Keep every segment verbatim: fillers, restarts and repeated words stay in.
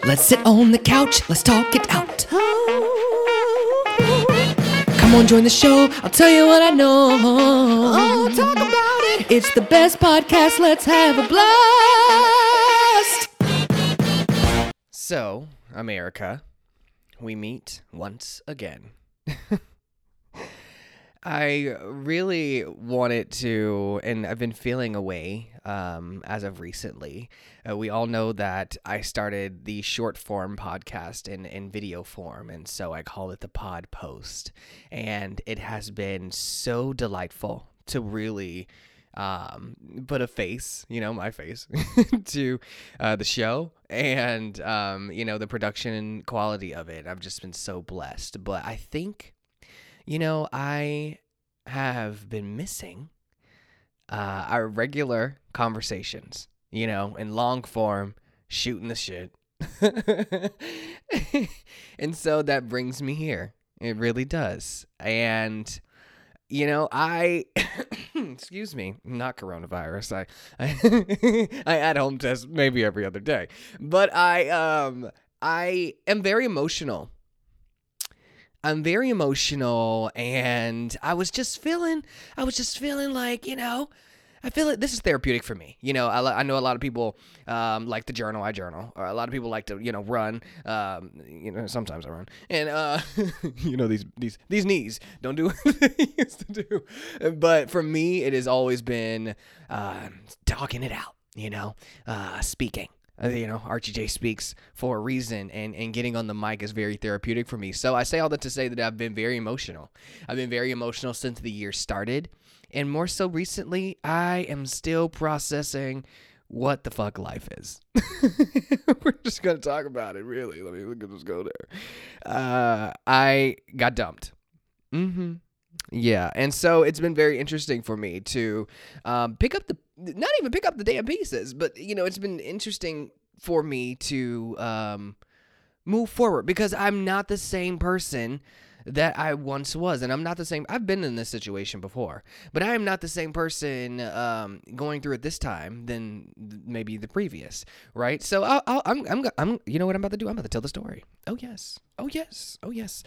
Let's sit on the couch, let's talk it out. Come on, join the show, I'll tell you what I know. Oh, talk about it. It's the best podcast, let's have a blast. So, America, we meet once again. I really wanted to, and I've been feeling away um, as of recently. Uh, we all know that I started the short form podcast in, in video form, and so I call it the Pod Post. And it has been so delightful to really um, put a face, you know, my face, to uh, the show and, um, you know, the production quality of it. I've just been so blessed. But I think... You know, I have been missing uh, our regular conversations, you know, in long form, shooting the shit. And so that brings me here. It really does. And, you know, I, excuse me, not coronavirus. I, I, I at home test maybe every other day. But I, um, I am very emotional. I'm very emotional, and I was just feeling, I was just feeling like, you know, I feel like this is therapeutic for me. You know, I, I know a lot of people um, like to journal. I journal. Or a lot of people like to, you know, run. Um, you know, sometimes I run. And, uh, you know, these these these knees don't do what they used to do. But for me, it has always been uh, talking it out, you know, uh, speaking. Uh, you know, Archie J speaks for a reason, and, and getting on the mic is very therapeutic for me. So I say all that to say that I've been very emotional. I've been very emotional since the year started, and more so recently, I am still processing what the fuck life is. We're just going to talk about it, really. Let me, let me just go there. Uh, I got dumped. Mm-hmm. Yeah, and so it's been very interesting for me to um, pick up the, not even pick up the damn pieces, but, you know, it's been interesting for me to um, move forward because I'm not the same person that I once was, and I'm not the same, I've been in this situation before, but I am not the same person um, going through it this time than maybe the previous, right? So I'll, I'll, I'm, I'm, I'm, you know what I'm about to do? I'm about to tell the story. Oh, yes. Oh, yes. Oh, yes.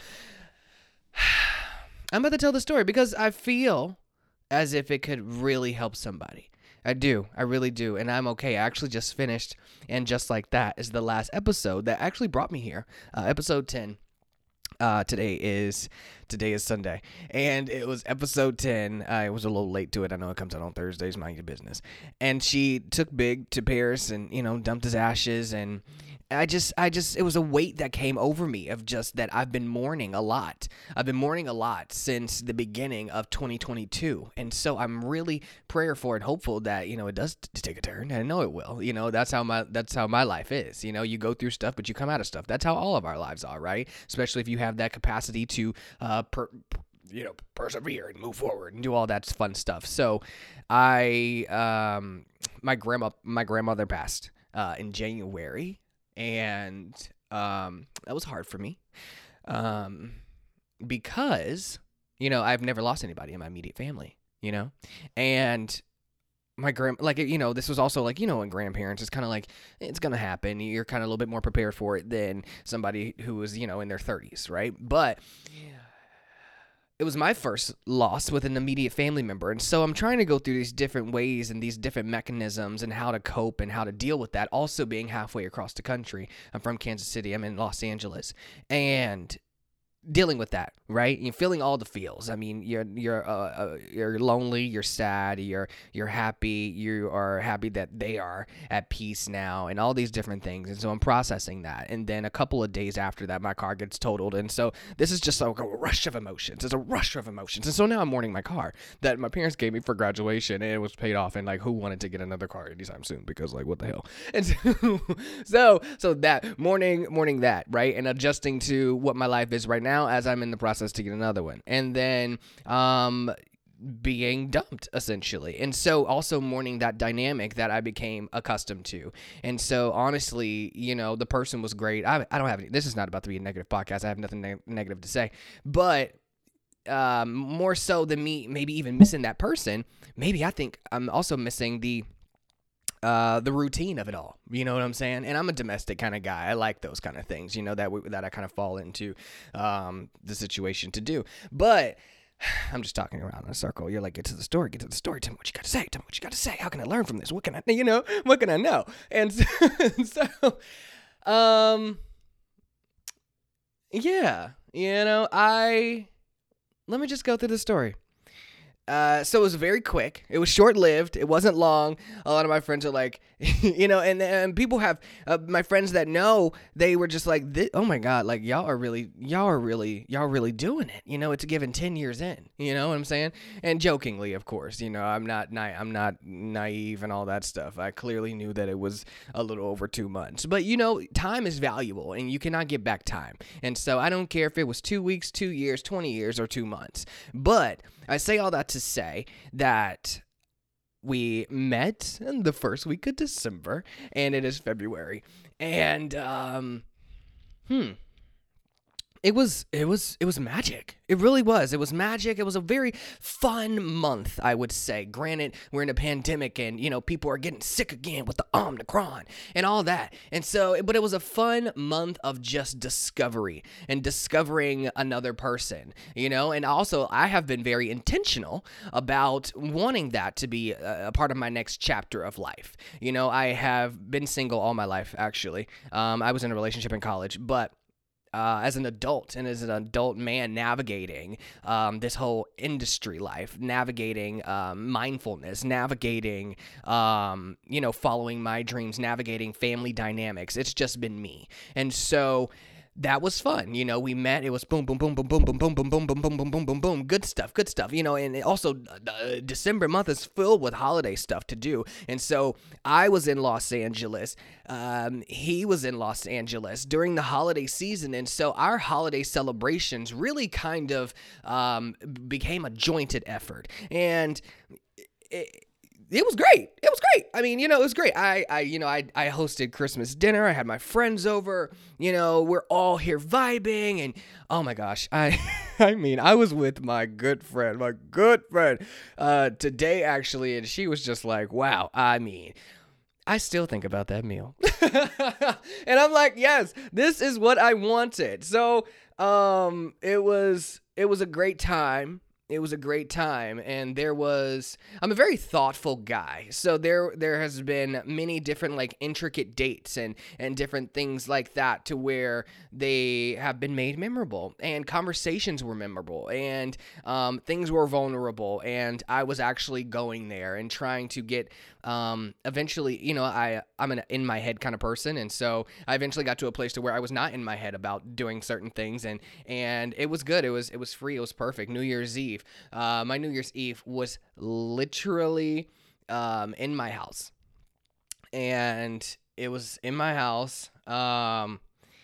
I'm about to tell the story because I feel as if it could really help somebody. I do. I really do. And I'm okay. I actually just finished. And just like that is the last episode that actually brought me here. Uh, episode ten. Uh, today is today is Sunday. And it was episode ten. I was a little late to it. I know it comes out on Thursdays. Mind your business. And she took Big to Paris and, you know, dumped his ashes. And I just, I just, it was a weight that came over me of just that I've been mourning a lot. I've been mourning a lot since the beginning of twenty twenty-two. And so I'm really prayerful and hopeful that, you know, it does t- take a turn. And I know it will. You know, that's how my, that's how my life is. You know, you go through stuff, but you come out of stuff. That's how all of our lives are, right? Especially if you have that capacity to, uh, per, you know, persevere and move forward and do all that fun stuff. So I, um, my grandma, my grandmother passed, uh, in January. And um, that was hard for me um, because, you know, I've never lost anybody in my immediate family, you know, and my grand, like, you know, this was also like, you know, in grandparents, it's kind of like, it's going to happen. You're kind of a little bit more prepared for it than somebody who was, you know, in their thirties, right? But it was my first loss with an immediate family member. And so I'm trying to go through these different ways and these different mechanisms and how to cope and how to deal with that. Also being halfway across the country. I'm from Kansas City. I'm in Los Angeles. And dealing with that, right? You're feeling all the feels. I mean, you're you're uh, uh, you're lonely, you're sad, you're you're happy, you are happy that they are at peace now, and all these different things. And so I'm processing that. And then a couple of days after that, my car gets totaled, and so this is just like a rush of emotions. It's a rush of emotions. And so now I'm mourning my car that my parents gave me for graduation, and it was paid off. And like, who wanted to get another car anytime soon? Because like, what the hell? And so so, so that mourning mourning that, right, and adjusting to what my life is right now. As I'm in the process to get another one. And then um, being dumped, essentially. And so also mourning that dynamic that I became accustomed to. And so honestly, you know, the person was great. I, I don't have any, this is not about to be a negative podcast. I have nothing ne- negative to say. But um, more so than me maybe even missing that person, maybe I think I'm also missing the uh, the routine of it all. You know what I'm saying? And I'm a domestic kind of guy. I like those kind of things, you know, that we, that I kind of fall into um, the situation to do. But I'm just talking around in a circle. You're like, get to the story, get to the story. Tell me what you got to say. Tell me what you got to say. How can I learn from this? What can I, you know, what can I know? And so, so um, yeah, you know, I, let me just go through the story. Uh, so it was very quick. It was short-lived. It wasn't long. A lot of my friends are like, you know, and, and people have, uh, my friends that know, they were just like, this, oh my God, like y'all are really, y'all are really, y'all really doing it. You know, it's given ten years in, you know what I'm saying? And jokingly, of course, you know, I'm not, na- I'm not naive and all that stuff. I clearly knew that it was a little over two months, but you know, time is valuable and you cannot get back time. And so I don't care if it was two weeks, two years, twenty years, or two months, but I say all that to say that we met in the first week of December, and it is February, and um, hmm, it was it was it was magic. It really was. It was magic. It was a very fun month, I would say. Granted, we're in a pandemic, and you know people are getting sick again with the Omicron and all that, and so, but it was a fun month of just discovery and discovering another person, you know. And also, I have been very intentional about wanting that to be a, a part of my next chapter of life. You know, I have been single all my life. Actually, um, I was in a relationship in college, but Uh, as an adult and as an adult man navigating um, this whole industry life, navigating um, mindfulness, navigating, um, you know, following my dreams, navigating family dynamics. It's just been me. And so that was fun. You know, we met, it was boom, boom, boom, boom, boom, boom, boom, boom, boom, boom, boom, boom, boom, boom, boom. Good stuff, good stuff. You know, and also uh, December month is filled with holiday stuff to do. And so I was in Los Angeles. Um, he was in Los Angeles during the holiday season. And so our holiday celebrations really kind of um, became a jointed effort. And it, It was great. It was great. I mean, you know, it was great. I, I, you know, I, I hosted Christmas dinner. I had my friends over. You know, we're all here vibing, and oh my gosh, I, I mean, I was with my good friend, my good friend, uh, today actually, and she was just like, wow. I mean, I still think about that meal, and I'm like, yes, this is what I wanted. So, um, it was, it was a great time. It was a great time, and there was, I'm a very thoughtful guy, so there there has been many different, like, intricate dates and, and different things like that to where they have been made memorable, and conversations were memorable, and um, things were vulnerable, and I was actually going there and trying to get, um, eventually, you know, I, I'm an in-my-head kind of person, and so I eventually got to a place to where I was not in my head about doing certain things, and, and it was good, it was, it was free, it was perfect. New Year's Eve. Uh, my New Year's Eve was literally um, in my house, and it was in my house, um,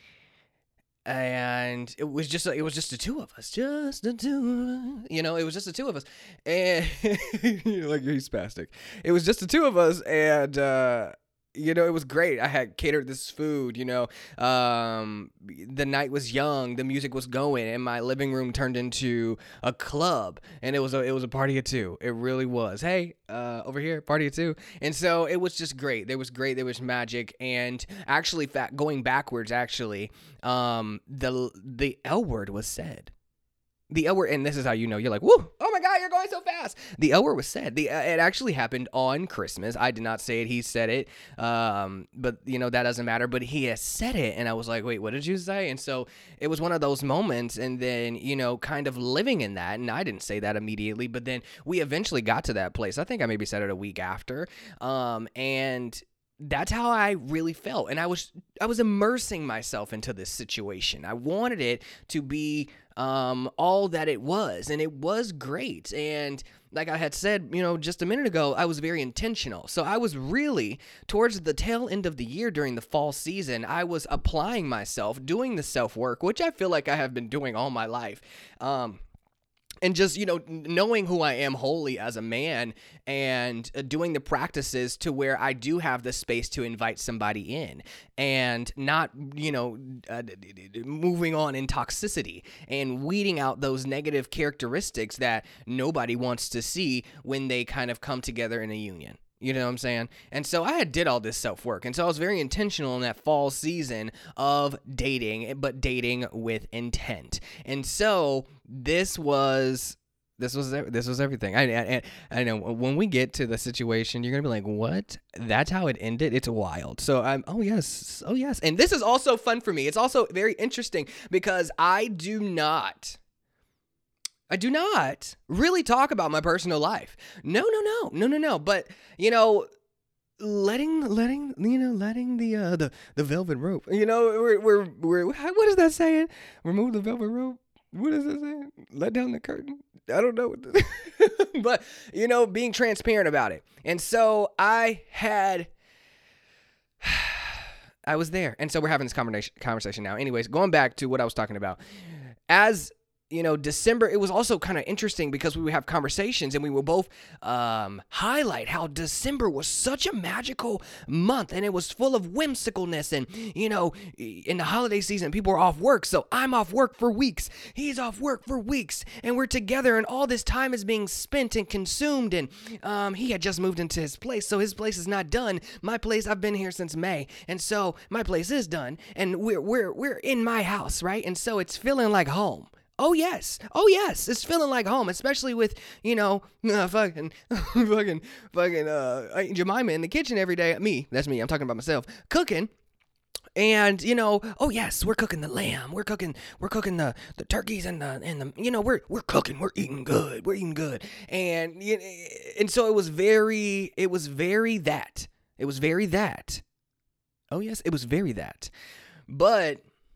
and it was just it was just the two of us, just the two, of us. You know, it was just the two of us, and you're like, he's spastic. It was just the two of us, and uh, you know, it was great. I had catered this food, you know, um, the night was young, the music was going, and my living room turned into a club, and it was a, it was a party of two. It really was. Hey, uh, over here, party of two. And so it was just great. There was great. There was magic. And actually, fact, going backwards, actually, um, the, the L word was said. The L word, and this is how you know, you're like, woo, oh my God, you're going so fast. The L word was said. The uh, it actually happened on Christmas. I did not say it. He said it. Um, but, you know, that doesn't matter. But he has said it. And I was like, wait, what did you say? And so it was one of those moments. And then, you know, kind of living in that. And I didn't say that immediately. But then we eventually got to that place. I think I maybe said it a week after. Um, and that's how I really felt. And I was I was immersing myself into this situation. I wanted it to be um, all that it was, and it was great. And like I had said, you know, just a minute ago, I was very intentional. So I was really, towards the tail end of the year during the fall season, I was applying myself, doing the self-work, which I feel like I have been doing all my life. Um, And just, you know, knowing who I am wholly as a man, and uh, doing the practices to where I do have the space to invite somebody in, and not, you know, uh, moving on in toxicity and weeding out those negative characteristics that nobody wants to see when they kind of come together in a union. You know what I'm saying? And so I had did all this self-work. And so I was very intentional in that fall season of dating, but dating with intent. And so this was this was this was everything. I I, I know when we get to the situation, you're going to be like, "What? That's how it ended?" It's wild. So I'm oh yes. Oh yes. And this is also fun for me. It's also very interesting because I do not I do not really talk about my personal life. No, no, no, no, no, no. But, you know, letting, letting, you know, letting the, uh, the, the velvet rope, you know, we're, we're, we're, what is that saying? Remove the velvet rope. What is that saying? Let down the curtain. I don't know. But, you know, being transparent about it. And so I had, I was there. And so we're having this conversation, conversation now. Anyways, going back to what I was talking about. As you know, December, it was also kind of interesting because we would have conversations and we would both um, highlight how December was such a magical month and it was full of whimsicalness. And, you know, in the holiday season, people are off work. So I'm off work for weeks. He's off work for weeks. And we're together and all this time is being spent and consumed. And um, he had just moved into his place. So his place is not done. My place, I've been here since May. And so my place is done. And we're, we're, we're in my house, right? And so it's feeling like home. Oh, yes. Oh, yes. It's feeling like home, especially with, you know, uh, fucking, fucking, fucking, uh, Jemima in the kitchen every day. Me, that's me. I'm talking about myself. Cooking. And, you know, oh, yes, we're cooking the lamb. We're cooking, we're cooking the, the turkeys and the, and the, you know, we're, we're cooking. We're eating good. We're eating good. And, and so it was very, it was very that. It was very that. Oh, yes, it was very that. But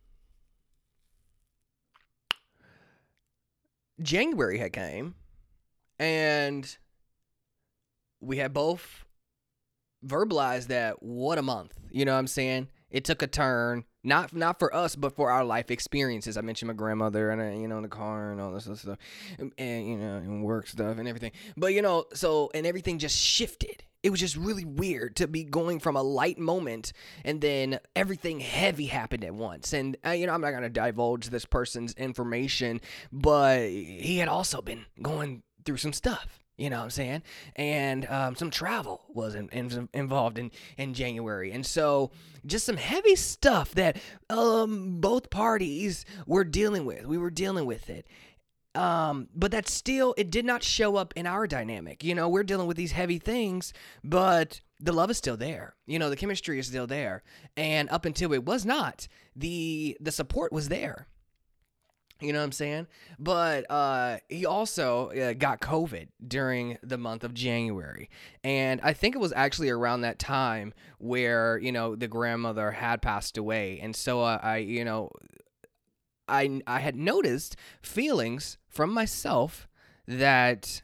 January had came, and we had both verbalized that what a month. You know what I'm saying? It took a turn, not not for us, but for our life experiences. I mentioned my grandmother and, uh, you know, in the car and all this other stuff, and, and, you know, and work stuff and everything. But, you know, so, and everything just shifted. It was just really weird to be going from a light moment and then everything heavy happened at once. And, uh, you know, I'm not going to divulge this person's information, but he had also been going through some stuff, you know what I'm saying? And um, some travel was in, in, involved in, in January. And so just some heavy stuff that um, both parties were dealing with. We were dealing with it. Um, but that still, it did not show up in our dynamic. You know, we're dealing with these heavy things, but the love is still there. You know, the chemistry is still there. And up until it was not, the the support was there. You know what I'm saying? But uh, he also uh, got COVID during the month of January. And I think it was actually around that time where, you know, the grandmother had passed away. And so uh, I, you know, I I had noticed feelings from myself that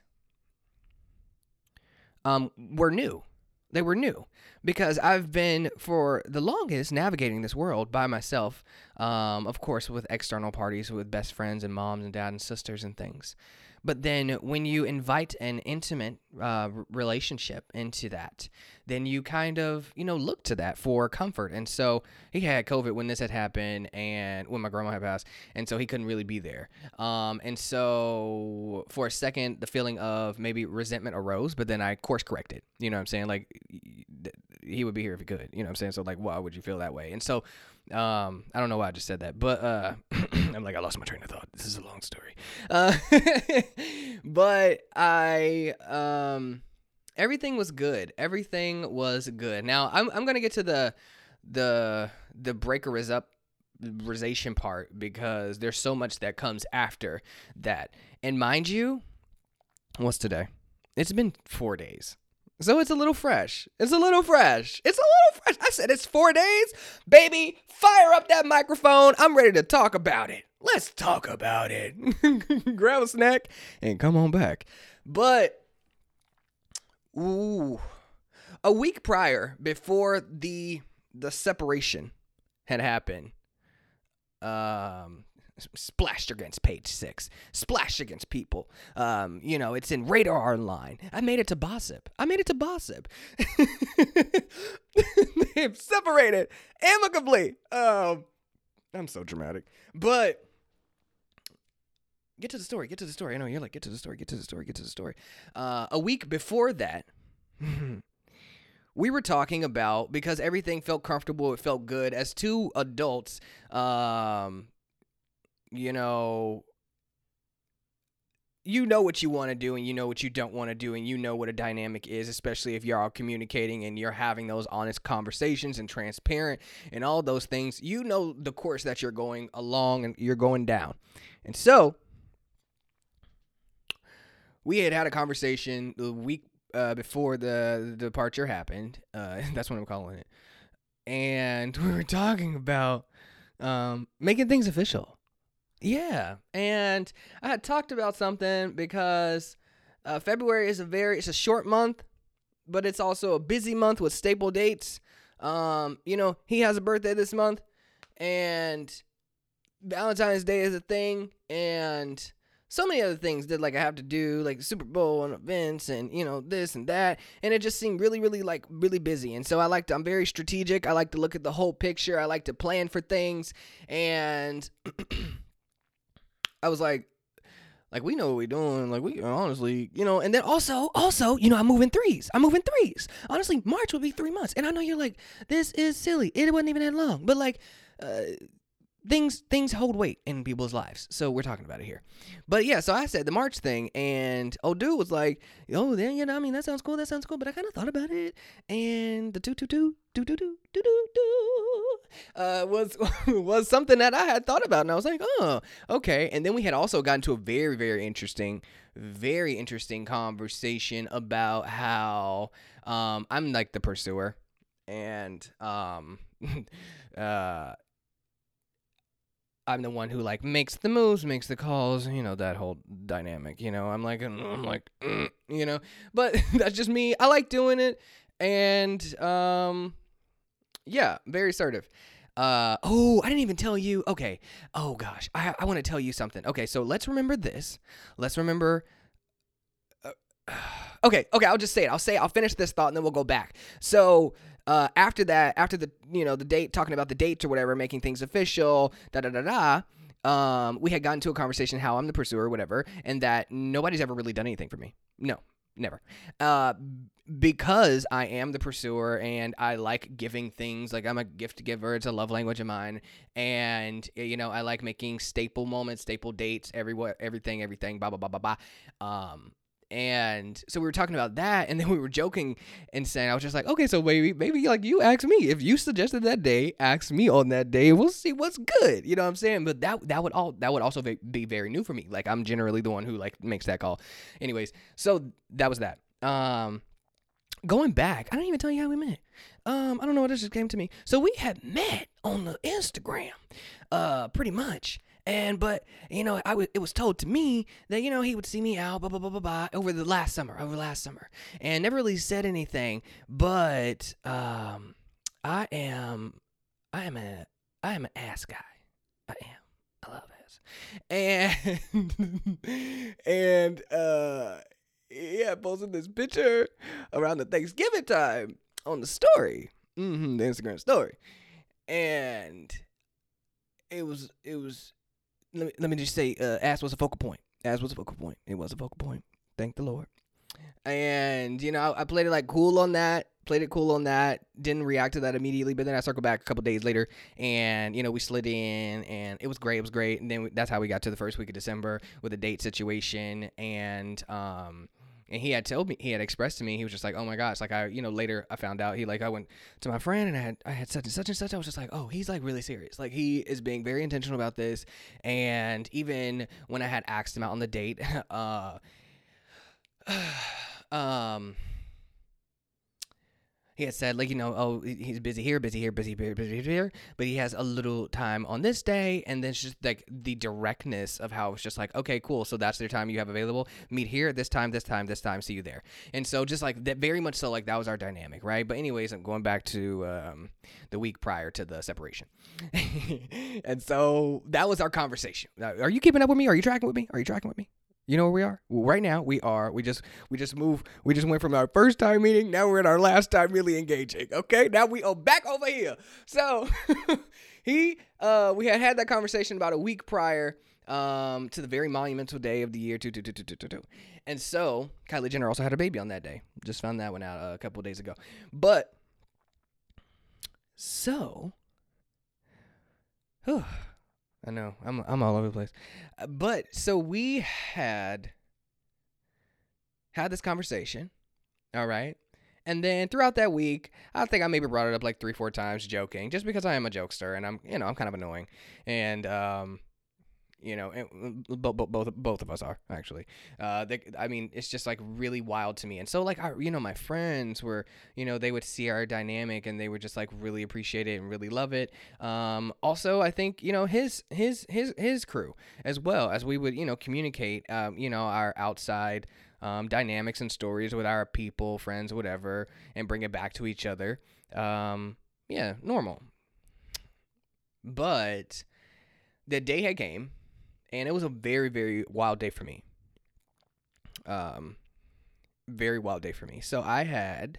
um were new. They were new because I've been for the longest navigating this world by myself. Um, of course, with external parties, with best friends and moms and dad and sisters and things. But then when you invite an intimate uh, relationship into that, then you kind of, you know, look to that for comfort. And so he had COVID when this had happened and when my grandma had passed. And so he couldn't really be there. Um, and so for a second, the feeling of maybe resentment arose, but then I course corrected. You know what I'm saying? Like, he would be here if he could. You know what I'm saying? So, like, why would you feel that way? And so Um, I don't know why I just said that, but uh, I'm like, I lost my train of thought. This is a long story. Uh, but I, um, everything was good. Everything was good. Now I'm I'm gonna get to the the the breaker is up realization part because there's so much that comes after that. And mind you, what's today? It's been four days. So it's a little fresh. It's a little fresh. It's a little fresh. I said it's four days. Baby, fire up that microphone. I'm ready to talk about it. Let's talk about it. Grab a snack and come on back. But, ooh, a week prior, before the the separation had happened, um... splashed against page six, splashed against people. Um, you know, it's in Radar Online. I made it to Bossip. I made it to Bossip. They've separated amicably. Um, I'm so dramatic. But get to the story. Get to the story. I know you're like, get to the story. Get to the story. Get to the story. Uh, a week before that, we were talking about, because everything felt comfortable, it felt good as two adults, um, you know, you know what you want to do and you know what you don't want to do, and you know what a dynamic is, especially if you're all communicating and you're having those honest conversations and transparent and all those things. You know the course that you're going along and you're going down. And so we had had a conversation the week uh, before the, the departure happened. Uh, that's what I'm calling it. And we were talking about um, making things official. Yeah, and I had talked about something because uh, February is a very, it's a short month, but it's also a busy month with staple dates. Um, you know, he has a birthday this month, and Valentine's Day is a thing, and so many other things that, like, I have to do, like Super Bowl and events and, you know, this and that, and it just seemed really, really, like, really busy. And so I like to, I'm very strategic. I like to look at the whole picture. I like to plan for things, and I was like, like, we know what we're doing. Like, we honestly, you know, and then also, also, you know, I'm moving threes. I'm moving threes. Honestly, March would be three months. And I know you're like, this is silly. It wasn't even that long. But, like, uh, things things hold weight in people's lives. So we're talking about it here. But, yeah, so I said the March thing. And old dude was like, oh, then, you know, I mean, that sounds cool. That sounds cool. But I kind of thought about it. And the two, two, two, do, do, do, do, do, do, uh, was was something that I had thought about, and I was like, oh, okay. And then we had also gotten to a very, very interesting, very interesting conversation about how um, I'm like the pursuer, and um, uh, I'm the one who like makes the moves, makes the calls, you know, that whole dynamic. You know, I'm like, I'm like, mm, you know, but that's just me. I like doing it, and um. Yeah, very assertive. Uh, oh, I didn't even tell you. Okay. Oh, gosh. I I want to tell you something. Okay, so let's remember this. Let's remember. Uh, okay, okay, I'll just say it. I'll say it. I'll finish this thought, and then we'll go back. So uh, after that, after the, you know, the date, talking about the dates or whatever, making things official, da-da-da-da, um, we had gotten to a conversation how I'm the pursuer or whatever, and that nobody's ever really done anything for me. No. Never. Uh, because I am the pursuer and I like giving things, like I'm a gift giver. It's a love language of mine. And, you know, I like making staple moments, staple dates, everywhere, everything, everything, blah, blah, blah, blah, blah. Um, and so we were talking about that, and then we were joking and saying, I was just like, okay, so maybe, maybe like you ask me, if you suggested that day, ask me on that day, we'll see what's good. You know what I'm saying? But that, that would all, that would also be very new for me. Like, I'm generally the one who like makes that call. Anyways, so that was that. Um, going back, I didn't even tell you how we met. Um, I don't know what, this just came to me. So we had met on the Instagram, uh, pretty much. And, but, you know, I w- it was told to me that, you know, he would see me out, blah, blah, blah, blah, blah, over the last summer, over last summer. And never really said anything, but, um, I am, I am a, I am an ass guy. I am. I love ass. And, and, uh, yeah, posted this picture around the Thanksgiving time on the story, mm-hmm, the Instagram story. And it was, it was, Let me, let me just say, uh, ass was a focal point. Ass was a focal point. It was a focal point. Thank the Lord. And, you know, I, I played it like cool on that. Played it cool on that. Didn't react to that immediately. But then I circled back a couple days later. And, you know, we slid in. And it was great. It was great. And then we, that's how we got to the first week of December with a date situation. And, um... And he had told me, he had expressed to me, he was just like, oh my gosh, like I, you know, later I found out, he like, I went to my friend and I had, I had such and such and such. I was just like, oh, he's like really serious. Like he is being very intentional about this. And even when I had asked him out on the date, uh, um, he had said, like, you know, oh, he's busy here, busy here, busy here, busy here, but he has a little time on this day. And then it's just like the directness of how it's just like, okay, cool. So that's the time you have available. Meet here, this time, this time, this time, see you there. And so just like that, very much so, like that was our dynamic, right? But anyways, I'm going back to um, the week prior to the separation. And so that was our conversation. Are you keeping up with me? Are you tracking with me? Are you tracking with me? You know where we are? Well, right now we are. We just we just moved. We just went from our first time meeting. Now we're in our last time really engaging. Okay, now we are back over here. So he, uh, we had had that conversation about a week prior, um, to the very monumental day of the year two two two two two two two. And so Kylie Jenner also had a baby on that day. Just found that one out uh, a couple of days ago. But so, whew, I know I'm I'm all over the place. Uh, But so we had had this conversation, all right? And then throughout that week, I think I maybe brought it up like three, four times joking, just because I am a jokester and I'm, you know, I'm kind of annoying. And um you know, and both both both of us are actually. Uh, they, I mean, it's just like really wild to me. And so, like, I, you know, my friends were, you know, they would see our dynamic and they would just like really appreciate it and really love it. Um, also, I think, you know, his his his his crew as well, as we would, you know, communicate, um, you know, our outside um, dynamics and stories with our people, friends, whatever, and bring it back to each other. Um, yeah, normal. But the day had came. And it was a very, very wild day for me. Um, very wild day for me. So I had,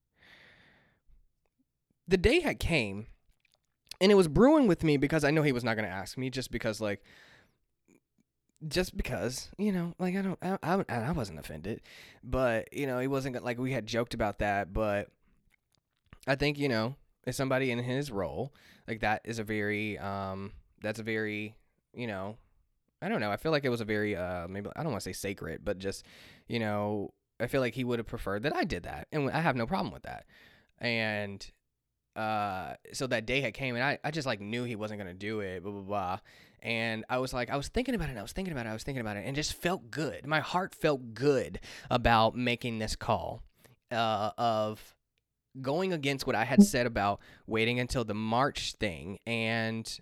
the day had came, and it was brewing with me because I know he was not going to ask me, just because, like, just because, you know, like, I don't, I, I, I wasn't offended, but, you know, he wasn't, gonna, like, we had joked about that, but I think, you know, as somebody in his role, like, that is a very, um, that's a very, you know, I don't know. I feel like it was a very, uh, maybe, I don't want to say sacred, but just, you know, I feel like he would have preferred that I did that. And I have no problem with that. And uh, so that day had came and I, I just like knew he wasn't going to do it, blah, blah, blah. And I was like, I was thinking about it. I was thinking about it. I was thinking about it and just felt good. My heart felt good about making this call, uh, of going against what I had said about waiting until the March thing and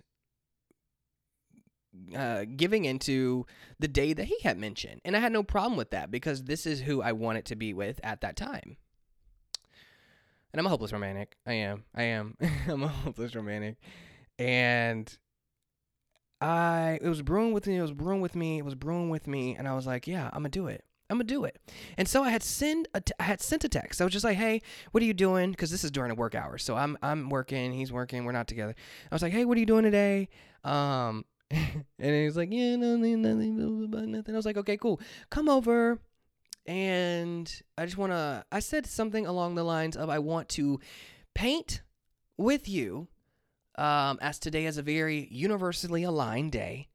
Uh, giving into the day that he had mentioned. And I had no problem with that because this is who I wanted to be with at that time. And I'm a hopeless romantic. I am. I am. I'm a hopeless romantic. And I, it was brewing with me. It was brewing with me. It was brewing with me. And I was like, yeah, I'm going to do it. I'm gonna do it. And so I had send a t- I had sent a text. I was just like, "Hey, what are you doing?" Because this is during the work hours. So I'm I'm working. He's working. We're not together. I was like, "Hey, what are you doing today?" Um, and he was like, "Yeah, nothing, nothing, blah, blah, blah, nothing." I was like, "Okay, cool. Come over." And I just wanna. I said something along the lines of, "I want to paint with you." Um, as today is a very universally aligned day,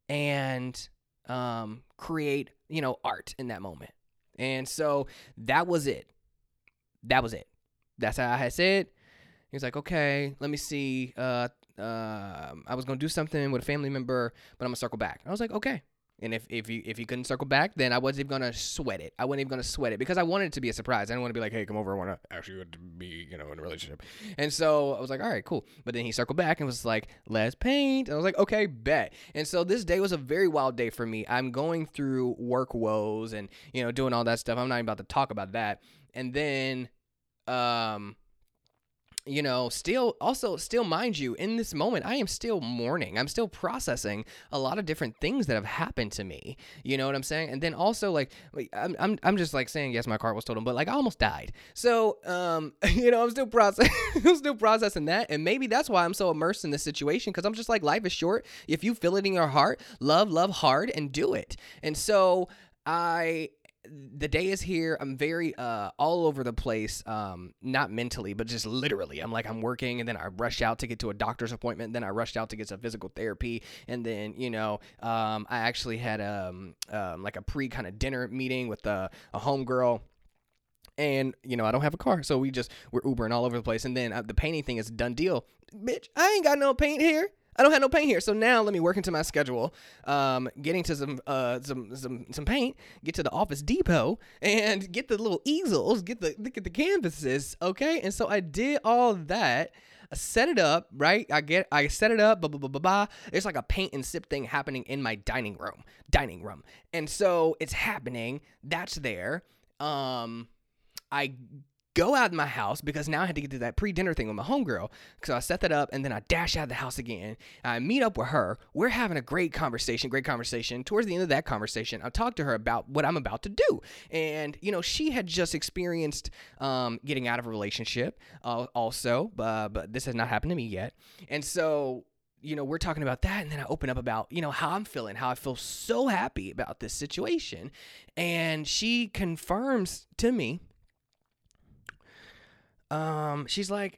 and um, create, you know, art in that moment. And so that was it. That was it. That's how I had said. He was like, okay, let me see. Uh, uh, I was going to do something with a family member, but I'm going to circle back. I was like, okay. And if, if you if you couldn't circle back, then I wasn't even going to sweat it. I wasn't even going to sweat it because I wanted it to be a surprise. I didn't want to be like, hey, come over. I want to actually be, you know, in a relationship. And so I was like, all right, cool. But then he circled back and was like, let's paint. And I was like, okay, bet. And so this day was a very wild day for me. I'm going through work woes and, you know, doing all that stuff. I'm not even about to talk about that. And then, um... you know, still, also, still, mind you, in this moment, I am still mourning. I'm still processing a lot of different things that have happened to me. You know what I'm saying? And then also, like, like I'm, I'm, I'm just like saying, yes, my heart was total, but like, I almost died. So, um, you know, I'm still processing, I'm still processing that, and maybe that's why I'm so immersed in this situation because I'm just like, life is short. If you feel it in your heart, love, love hard, and do it. And so, I. The day is here. I'm very uh, all over the place, um, not mentally, but just literally. I'm like, I'm working, and then I rush out to get to a doctor's appointment. Then I rushed out to get some physical therapy, and then, you know, um, I actually had um, um, like a pre kind of dinner meeting with a, a homegirl. And, you know, I don't have a car, so we just, we're Ubering all over the place. And then uh, the painting thing is a done deal. Bitch, I ain't got no paint here. I don't have no paint here. So now let me work into my schedule, um, getting to some, uh, some, some, some paint, get to the Office Depot and get the little easels, get the, get the canvases. Okay. And so I did all that. I set it up, right? I get, I set it up, blah, blah, blah, blah, blah. There's like a paint and sip thing happening in my dining room, dining room. And so it's happening. That's there. Um, I go out of my house because now I had to get to that pre-dinner thing with my homegirl. So I set that up, and then I dash out of the house again. I meet up with her. We're having a great conversation, great conversation. Towards the end of that conversation, I talked to her about what I'm about to do. And, you know, she had just experienced um, getting out of a relationship uh, also, uh, but this has not happened to me yet. And so, you know, we're talking about that, and then I open up about, you know, how I'm feeling, how I feel so happy about this situation. And she confirms to me, um, she's like,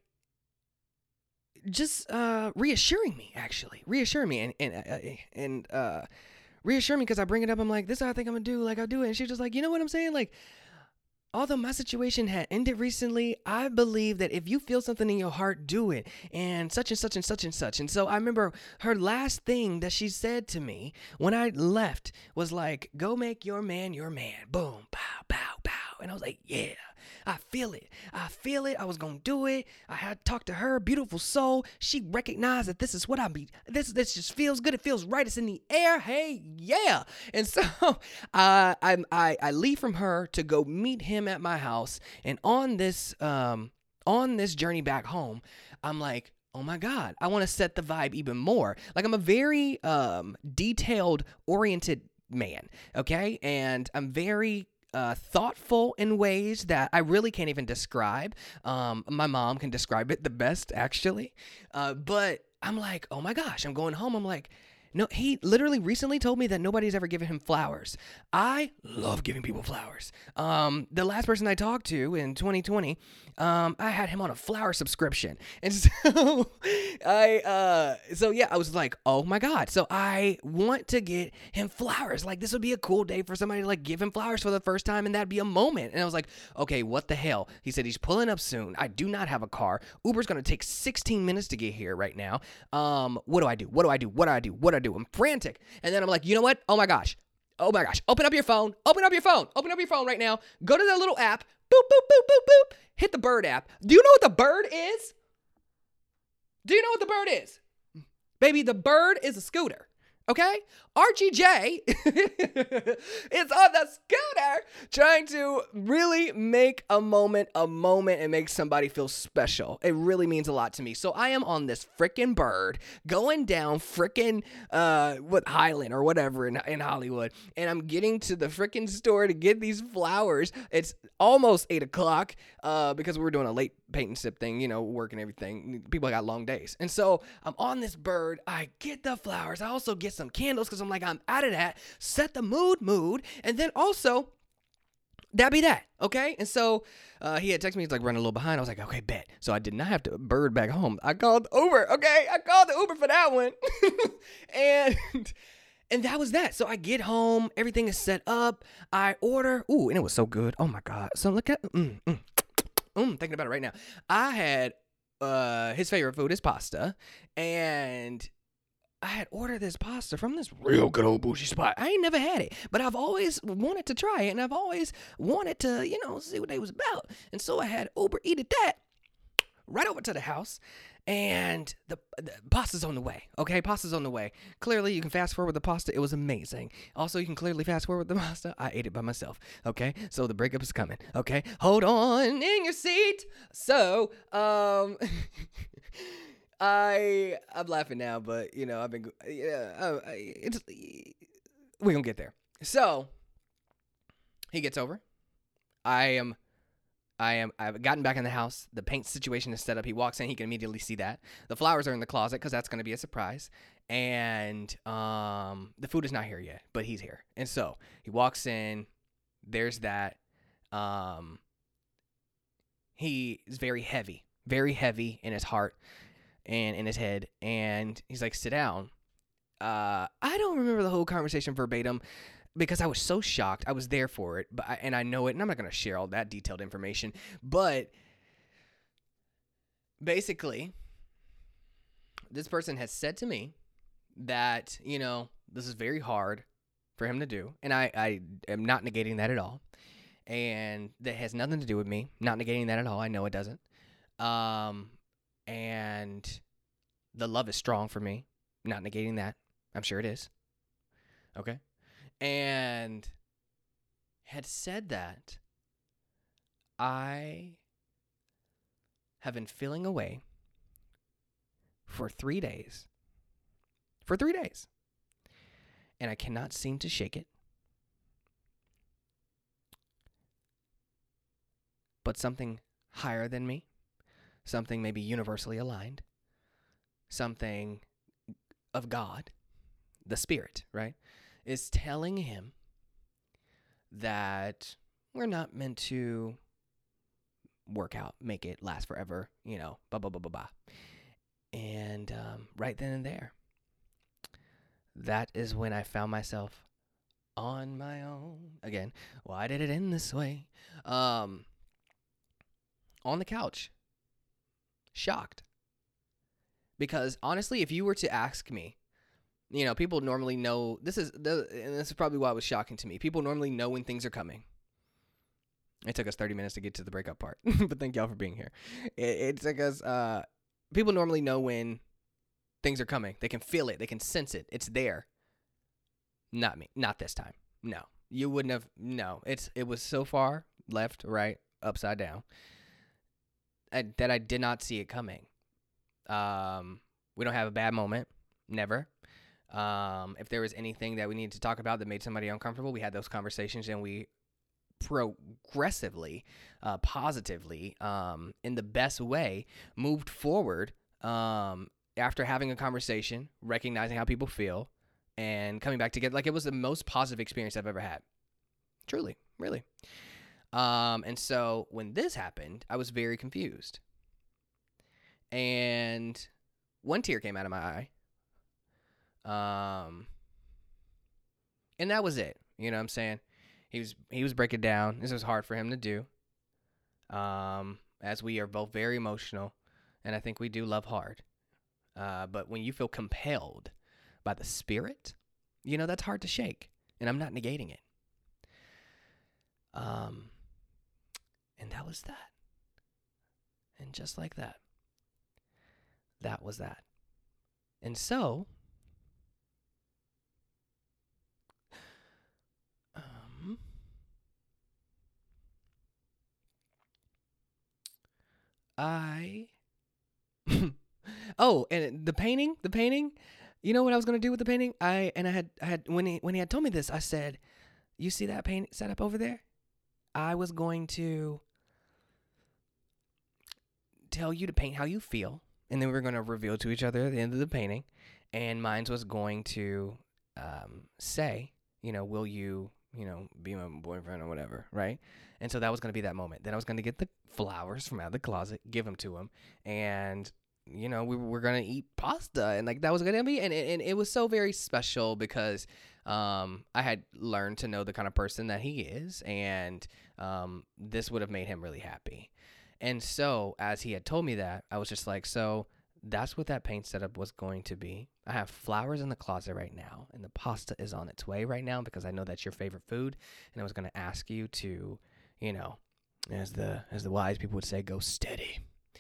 just uh, reassuring me, actually, reassuring me, and and uh, and uh, reassuring me because I bring it up. I'm like, this is how I think I'm gonna do. Like, I'll do it. And she's just like, you know what I'm saying? Like, although my situation had ended recently, I believe that if you feel something in your heart, do it. And such and such and such and such. And so I remember her last thing that she said to me when I left was like, go make your man your man. Boom, pow, pow, pow. And I was like, yeah, I feel it. I feel it. I was going to do it. I had talked to her, beautiful soul. She recognized that this is what I be. This this just feels good. It feels right. It's in the air. Hey, yeah. And so uh, I, I, I leave from her to go meet him at my house. And on this, um, on this journey back home, I'm like, oh my God, I want to set the vibe even more. Like, I'm a very um, detailed oriented man. Okay. And I'm very Uh, thoughtful in ways that I really can't even describe. Um, my mom can describe it the best, actually. Uh, but I'm like, oh my gosh, I'm going home. I'm like, no, he literally recently told me that nobody's ever given him flowers. I love giving people flowers. Um, the last person I talked to in twenty twenty, um, I had him on a flower subscription. And so I, uh, so yeah, I was like, oh my God. So I want to get him flowers. Like, this would be a cool day for somebody to like give him flowers for the first time. And that'd be a moment. And I was like, okay, what the hell? He said he's pulling up soon. I do not have a car. Uber's going to take sixteen minutes to get here right now. Um, what do I do? What do I do? What do I do? What do I do? I'm frantic. And then I'm like, you know what? Oh my gosh. Oh my gosh. Open up your phone. Open up your phone. Open up your phone right now. Go to that little app. Boop, boop, boop, boop, boop. Hit the Bird app. Do you know what the Bird is? Do you know what the Bird is? Baby, the Bird is a scooter. Okay? Archie J is on the scooter trying to really make a moment a moment and make somebody feel special. It really means a lot to me. So I am on this freaking Bird going down freaking uh what Highland or whatever in, in Hollywood, and I'm getting to the freaking store to get these flowers. It's almost eight o'clock uh because we were doing a late paint and sip thing, you know, work and everything. People got long days. And so I'm on this Bird. I get the flowers. I also get some candles because I'm like, I'm out of that. Set the mood, mood. And then also, that be that, okay? And so uh, he had texted me, he's like running a little behind. I was like, okay, bet. So I did not have to Bird back home. I called Uber, okay? I called the Uber for that one. and and that was that. So I get home. Everything is set up. I order. Ooh, and it was so good. Oh, my God. So look at, mm, mm, mm, thinking about it right now. I had uh, his favorite food is pasta. And I had ordered this pasta from this real good old bougie spot. I ain't never had it, but I've always wanted to try it, and I've always wanted to, you know, see what they was about. And so I had Uber eated that right over to the house, and the, the pasta's on the way, okay? Pasta's on the way. Clearly, you can fast forward the pasta. It was amazing. Also, you can clearly fast forward the pasta. I ate it by myself, okay? So the breakup is coming, okay? Hold on in your seat. So, um... I I'm laughing now, but you know I've been yeah I, it's we're gonna get there. So he gets over. I am I am I've gotten back in the house. The paint situation is set up. He walks in. He can immediately see that the flowers are in the closet because that's gonna be a surprise. And um the food is not here yet, but he's here. And so he walks in. There's that. Um, he is very heavy, very heavy in his heart and in his head, and he's like, sit down. Uh, I don't remember the whole conversation verbatim because I was so shocked. I was there for it, but I, and I know it, and I'm not going to share all that detailed information, but basically, this person has said to me that, you know, this is very hard for him to do, and I, I am not negating that at all, and that has nothing to do with me, not negating that at all. I know it doesn't. Um, and the love is strong for me. Not negating that. I'm sure it is. Okay. And had said that, I have been feeling away for three days. For three days. And I cannot seem to shake it. But something higher than me, something maybe universally aligned, something of God, the Spirit, right, is telling him that we're not meant to work out, make it last forever, you know, blah, blah, blah, blah, blah. And um, right then and there, that is when I found myself on my own. Again, why did it end this way? Um, on the couch, shocked. Because honestly, if you were to ask me, you know, people normally know, this is, the, and this is probably why it was shocking to me. People normally know when things are coming. It took us thirty minutes to get to the breakup part, but thank y'all for being here. It, it took us, uh, people normally know when things are coming. They can feel it. They can sense it. It's there. Not me. Not this time. No. You wouldn't have, no. It's It was so far, left, right, upside down, I, that I did not see it coming. Um, we don't have a bad moment. Never. Um, if there was anything that we needed to talk about that made somebody uncomfortable, we had those conversations, and we progressively, uh, positively, um, in the best way, moved forward, um, after having a conversation, recognizing how people feel, and coming back together. Like, it was the most positive experience I've ever had. Truly, really. Um, and so when this happened, I was very confused. And one tear came out of my eye. Um, and that was it. You know what I'm saying? He was he was breaking down. This was hard for him to do. Um, as we are both very emotional, and I think we do love hard. Uh, but when you feel compelled by the Spirit, you know, that's hard to shake. And I'm not negating it. Um, and that was that. And just like that, that was that. And so, um, I, oh, and the painting, the painting, you know what I was going to do with the painting? I, and I had, I had, when he, when he had told me this, I said, you see that paint set up over there? I was going to tell you to paint how you feel. And then we were going to reveal to each other at the end of the painting. And mine was going to um, say, you know, will you, you know, be my boyfriend or whatever, right? And so that was going to be that moment. Then I was going to get the flowers from out of the closet, give them to him. And, you know, we were going to eat pasta. And, like, that was going to be, and, and it was so very special because um, I had learned to know the kind of person that he is. And um, this would have made him really happy. And so, as he had told me that, I was just like, so that's what that paint setup was going to be. I have flowers in the closet right now, and the pasta is on its way right now because I know that's your favorite food. And I was going to ask you to, you know, as the as the wise people would say, go steady.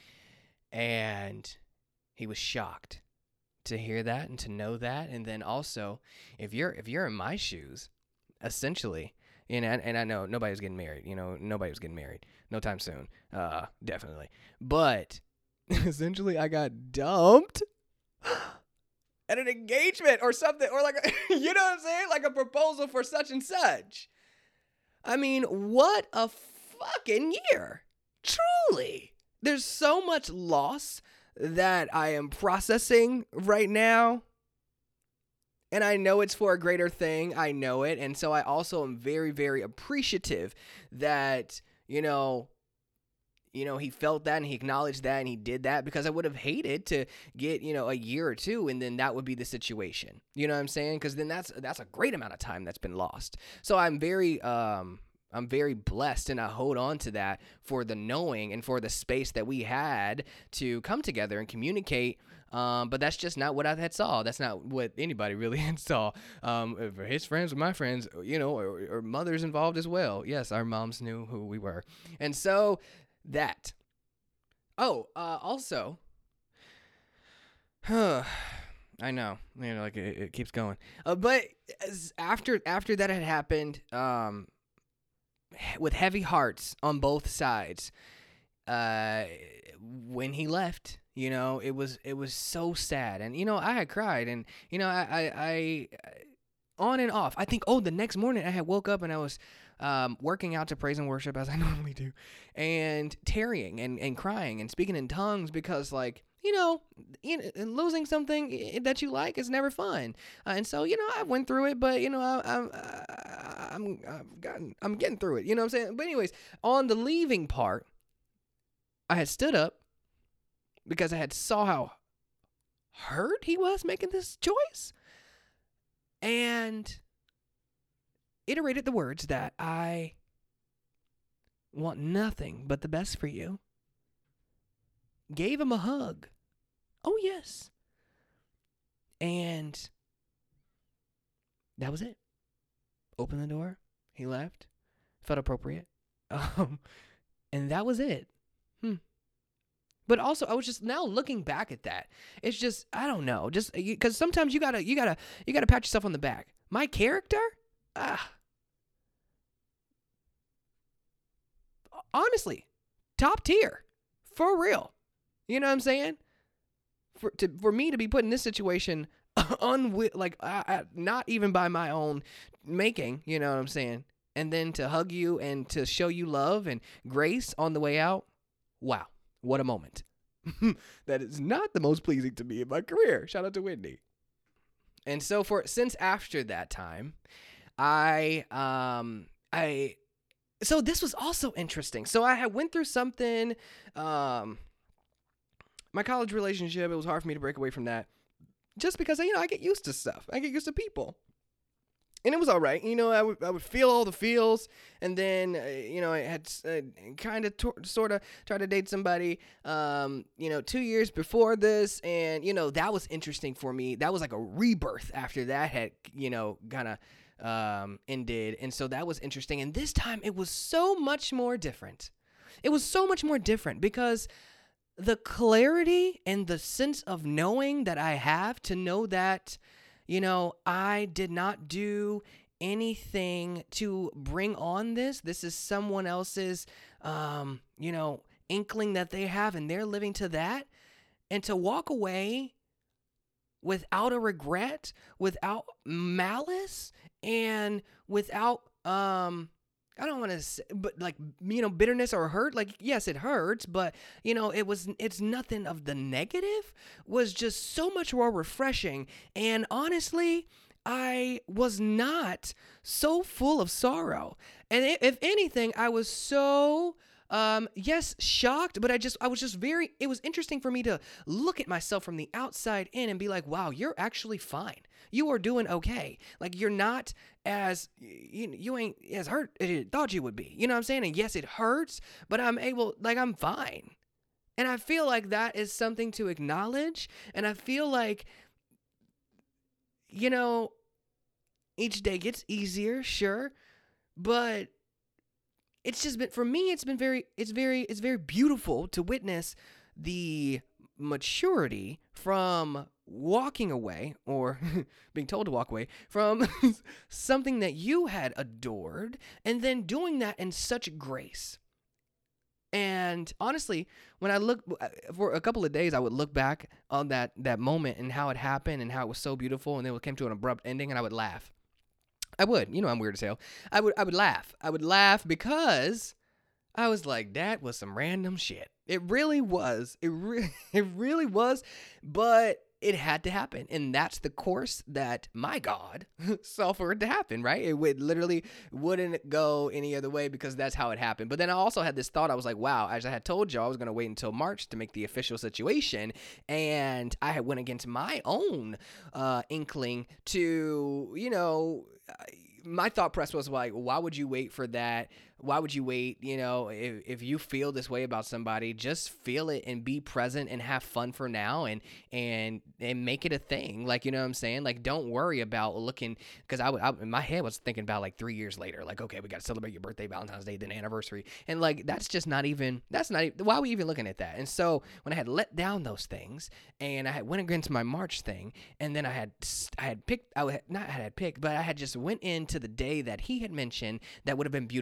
And he was shocked to hear that and to know that. And then also, if you're if you're in my shoes, essentially. You know, and, and I know nobody was getting married. You know, nobody was getting married. No time soon. Uh, definitely. But essentially, I got dumped at an engagement or something. Or like, you know what I'm saying? Like a proposal for such and such. I mean, what a fucking year. Truly. There's so much loss that I am processing right now. And I know it's for a greater thing. I know it. And so I also am very, very appreciative that, you know, you know, he felt that and he acknowledged that and he did that, because I would have hated to get, you know, a year or two and then that would be the situation. You know what I'm saying? Because then that's that's a great amount of time that's been lost. So I'm very um I'm very blessed, and I hold on to that for the knowing and for the space that we had to come together and communicate. Um, but that's just not what I had saw. That's not what anybody really had saw. Um, for his friends or my friends, you know, or, or mothers involved as well. Yes, our moms knew who we were. And so that. Oh, uh, also, huh, I know, you know, like it, it keeps going. Uh, but as after after that had happened, um, with heavy hearts on both sides, uh, when he left, you know, it was it was so sad, and you know, I had cried, and you know, I I, I on and off. I think oh, the next morning I had woke up and I was um, working out to praise and worship as I normally do, and tarrying and, and crying and speaking in tongues because like. You know, you know, losing something that you like is never fun, uh, and so you know I went through it, but you know I, I'm I'm I'm gotten, I'm getting through it. You know what I'm saying? But anyways, on the leaving part, I had stood up because I had saw how hurt he was making this choice, and iterated the words that I want nothing but the best for you. Gave him a hug. Oh, yes. And that was it. Opened the door. He left. Felt appropriate. Um, and that was it. Hmm. But also, I was just now looking back at that. It's just, I don't know. Just because sometimes you gotta, you gotta, you gotta pat yourself on the back. My character? Ah. Honestly, top tier. For real. You know what I'm saying? For to for me to be put in this situation, unwi- like uh, uh, not even by my own making, you know what I'm saying? And then to hug you and to show you love and grace on the way out. Wow, what a moment. That is not the most pleasing to me in my career. Shout out to Whitney. And so for since after that time, I um I so this was also interesting. So I had went through something um my college relationship, it was hard for me to break away from that just because, you know, I get used to stuff. I get used to people. And it was all right. You know, I would I would feel all the feels. And then, uh, you know, I had uh, kind of, tor- sort of tried to date somebody, um, you know, two years before this. And, you know, that was interesting for me. That was like a rebirth after that had, you know, kind of um, ended. And so that was interesting. And this time it was so much more different. It was so much more different because the clarity and the sense of knowing that I have to know that, you know, I did not do anything to bring on this. This is someone else's, um, you know, inkling that they have, and they're living to that. And to walk away without a regret, without malice, and without, um, I don't want to say, but like, you know, bitterness or hurt, like, yes, it hurts, but, you know, it was, it's nothing of the negative, was just so much more refreshing. And honestly, I was not so full of sorrow. And if anything, I was so, um, yes, shocked, but I just, I was just very, it was interesting for me to look at myself from the outside in and be like, wow, you're actually fine. You are doing okay. Like, you're not as, you, you ain't as hurt as you thought you would be. You know what I'm saying? And yes, it hurts, but I'm able, like, I'm fine. And I feel like that is something to acknowledge. And I feel like, you know, each day gets easier, sure, but it's just been, for me, it's been very, it's very, it's very beautiful to witness the maturity from walking away or being told to walk away from something that you had adored and then doing that in such grace. And honestly, when I look for a couple of days, I would look back on that, that moment and how it happened and how it was so beautiful. And then it came to an abrupt ending and I would laugh. I would, you know, I'm weird as hell. I would, I would laugh. I would laugh because I was like, that was some random shit. It really was. It really, it really was. But it had to happen. And that's the course that my God saw for it to happen, right? It would literally wouldn't go any other way because that's how it happened. But then I also had this thought. I was like, wow, as I had told you, I was going to wait until March to make the official situation. And I had went against my own uh, inkling to, you know, my thought process was like, why would you wait for that? Why would you wait? You know, if, if you feel this way about somebody, just feel it and be present and have fun for now and, and, and make it a thing. Like, you know what I'm saying? Like, don't worry about looking, because I would, I, in my head was thinking about like three years later, like, okay, we got to celebrate your birthday, Valentine's Day, then anniversary. And like, that's just not even, that's not even, why are we even looking at that? And so when I had let down those things and I had went against my March thing, and then I had, I had picked, I had not had picked, but I had just went into the day that he had mentioned that would have been beautiful.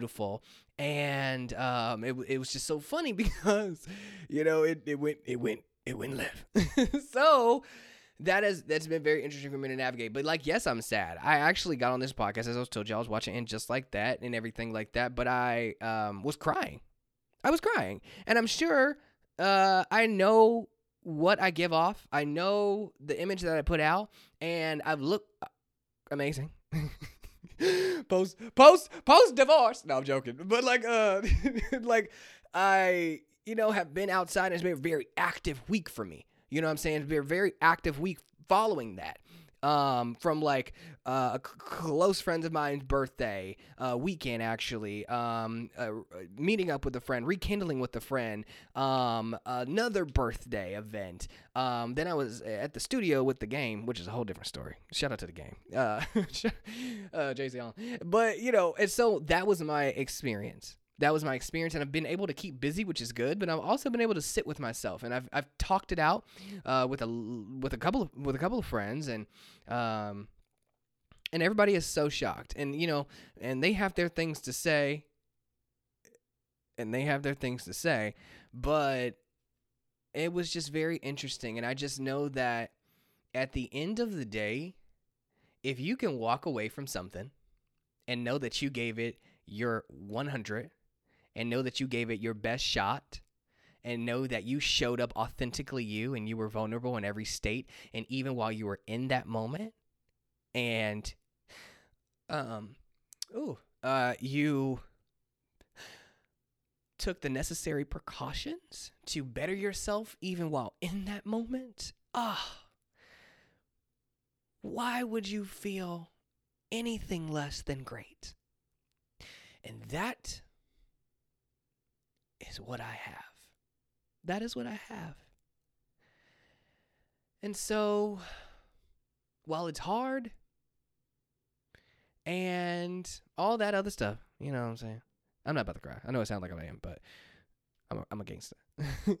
And um, it it was just so funny because, you know, it, it went it went it went left. So that is that's been very interesting for me to navigate. But like, yes, I'm sad. I actually got on this podcast, as I was told you, I was watching and just like that and everything like that. But I um was crying. I was crying, and I'm sure uh I know what I give off. I know the image that I put out, and I've looked amazing. post post post divorce. No, I'm joking. But like uh like I you know have been outside, and it's been a very active week for me. You know what I'm saying? It's been a very active week following that. Um, from like uh, a c- close friends of mine's birthday, uh, weekend actually, um, uh, meeting up with a friend, rekindling with a friend, um, another birthday event. Um, then I was at the studio with the game, which is a whole different story. Shout out to the game, uh, uh, J C Allen. But you know, and so that was my experience. That was my experience, and I've been able to keep busy, which is good. But I've also been able to sit with myself, and I've I've talked it out uh, with a with a couple of with a couple of friends, and um, and everybody is so shocked, and you know, and they have their things to say, and they have their things to say, but it was just very interesting, and I just know that at the end of the day, if you can walk away from something and know that you gave it your one hundred. And know that you gave it your best shot, and know that you showed up authentically you, and you were vulnerable in every state, and even while you were in that moment, and um, ooh, uh, you took the necessary precautions to better yourself even while in that moment. Ah, why would you feel anything less than great? And that is what I have. That is what I have. And so, while it's hard and all that other stuff, you know what I'm saying? I'm not about to cry. I know it sounds like I am, but I'm a, I'm a gangster. um,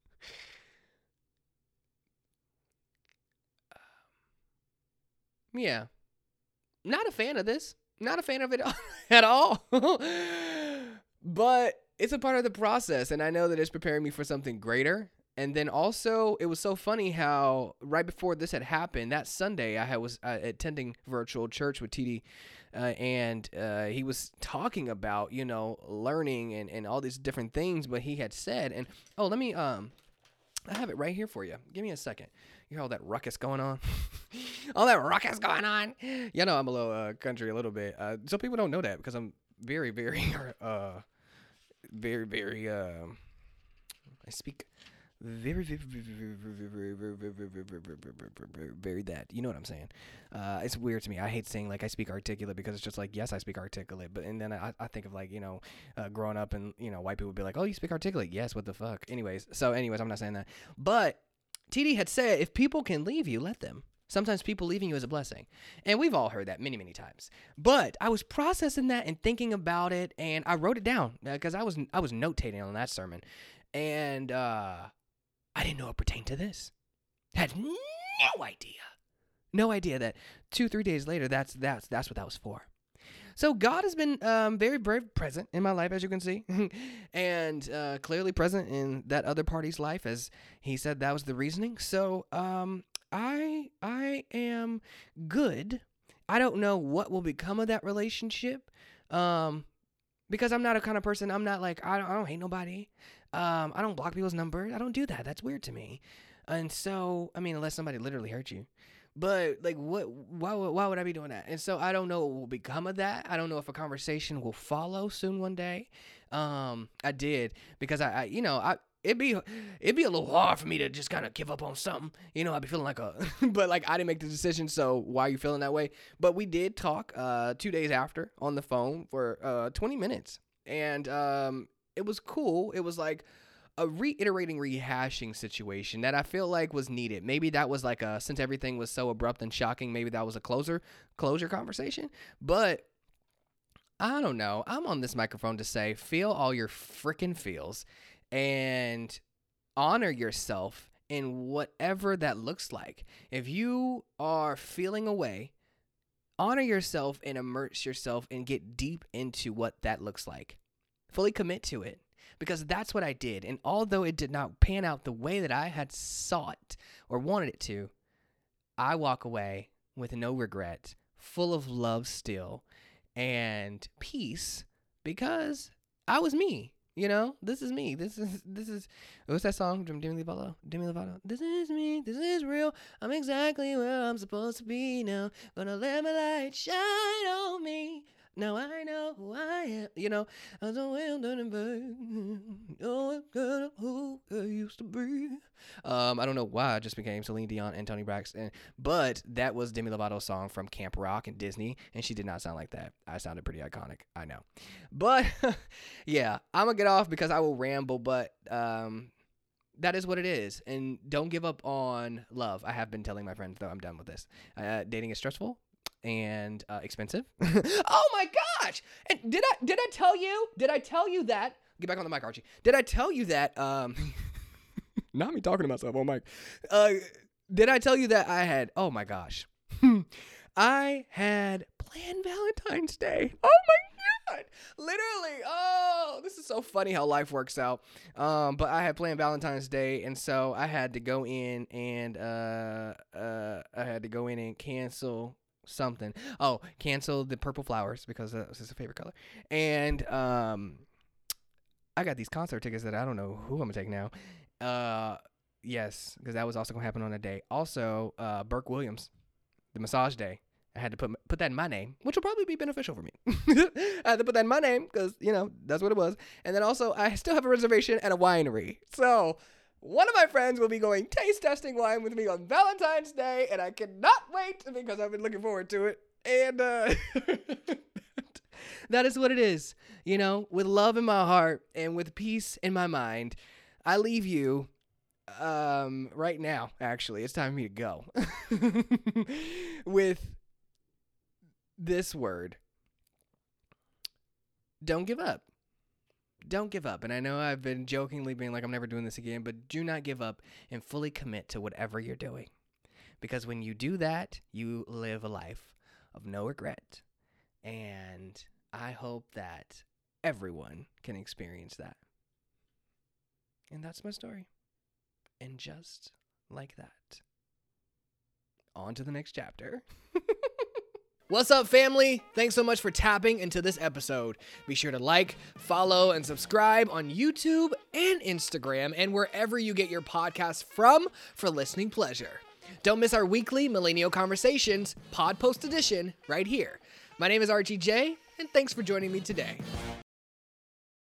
yeah. Not a fan of this. Not a fan of it at all. But it's a part of the process, and I know that it's preparing me for something greater. And then also, it was so funny how right before this had happened, that Sunday, I had, was uh, attending virtual church with T D, uh, and uh, he was talking about, you know, learning and, and all these different things, but he had said, and, oh, let me, um, I have it right here for you. Give me a second. You hear all that ruckus going on? All that ruckus going on? You know, I'm a little uh, country a little bit. Uh, so people don't know that because I'm very, very, uh, very, very, um, I speak very, very, very, very, very, very, very, very, very, very, very, very, very that. You know what I'm saying? Uh, it's weird to me. I hate saying like I speak articulate because it's just like, yes, I speak articulate. But and then I, I think of like, you know, uh, growing up and, you know, white people would be like, oh, you speak articulate. Yes, what the fuck? Anyways. So anyways, I'm not saying that. But T D had said, if people can leave you, let them. Sometimes people leaving you is a blessing. And we've all heard that many, many times. But I was processing that and thinking about it, and I wrote it down because I was I was notating on that sermon. And uh, I didn't know it pertained to this. Had no idea. No idea that two, three days later, that's that's that's what that was for. So God has been um, very, very present in my life, as you can see, and uh, clearly present in that other party's life, as he said that was the reasoning. So um, I I am good. I don't know what will become of that relationship, um, because I'm not a kind of person. I'm not like I don't, I don't hate nobody. Um, I don't block people's numbers. I don't do that. That's weird to me. And so, I mean, unless somebody literally hurt you. But like, what? Why? Why would I be doing that? And so I don't know what will become of that. I don't know if a conversation will follow soon one day. Um, I did because I, I you know, I it'd be it'd be a little hard for me to just kind of give up on something. You know, I'd be feeling like a, but like I didn't make the decision. So why are you feeling that way? But we did talk uh two days after on the phone for uh twenty minutes, and um it was cool. It was like a reiterating, rehashing situation that I feel like was needed. Maybe that was like a, since everything was so abrupt and shocking, maybe that was a closer, closure conversation. But I don't know. I'm on this microphone to say, feel all your freaking feels and honor yourself in whatever that looks like. If you are feeling away, honor yourself and immerse yourself and get deep into what that looks like. fully commit to it, because that's what I did. And although it did not pan out the way that I had sought or wanted it to, I walk away with no regret, full of love still and peace, because I was me. You know, this is me. This is, this is, what's that song from Demi Lovato? Demi Lovato. This is me. This is real. I'm exactly where I'm supposed to be now. Gonna let my light shine on me. Now I know who I am. You know, I'm the way I'm turning back. Oh, girl, who I used to be. Um, I don't know why I just became Celine Dion and Toni Braxton, but that was Demi Lovato's song from Camp Rock and Disney, and she did not sound like that. I sounded pretty iconic. I know. But, yeah, I'm going to get off because I will ramble, but um, that is what it is. And don't give up on love. I have been telling my friends, though, I'm done with this. Uh, dating is stressful and uh, expensive. Oh my gosh! And did I did I tell you? Did I tell you that? Get back on the mic, Archie. Did I tell you that? Um, not me talking to myself on mic. Uh, did I tell you that I had? Oh my gosh, I had planned Valentine's Day. Oh my god! Literally. Oh, this is so funny how life works out. Um, but I had planned Valentine's Day, and so I had to go in and uh uh I had to go in and cancel something. Oh, cancel the purple flowers because uh, this is a favorite color. And um, I got these concert tickets that I don't know who I'm gonna take now. Uh, yes, because that was also gonna happen on a day. Also, uh, Burke Williams, the massage day. I had to put put that in my name, which will probably be beneficial for me. I had to put that in my name because, you know, that's what it was. And then also, I still have a reservation at a winery. So one of my friends will be going taste testing wine with me on Valentine's Day, and I cannot wait because I've been looking forward to it. And uh, that is what it is. You know, with love in my heart and with peace in my mind, I leave you um, right now, actually. It's time for me to go. With this word. Don't give up. Don't give up. And I know I've been jokingly being like, I'm never doing this again, but do not give up and fully commit to whatever you're doing. Because when you do that, you live a life of no regret. And I hope that everyone can experience that. And that's my story. And just like that, on to the next chapter. What's up, family? Thanks so much for tapping into this episode. Be sure to like, follow, and subscribe on YouTube and Instagram and wherever you get your podcasts from for listening pleasure. Don't miss our weekly Millennial Conversations Pod Post Edition right here. My name is Archie J, and thanks for joining me today.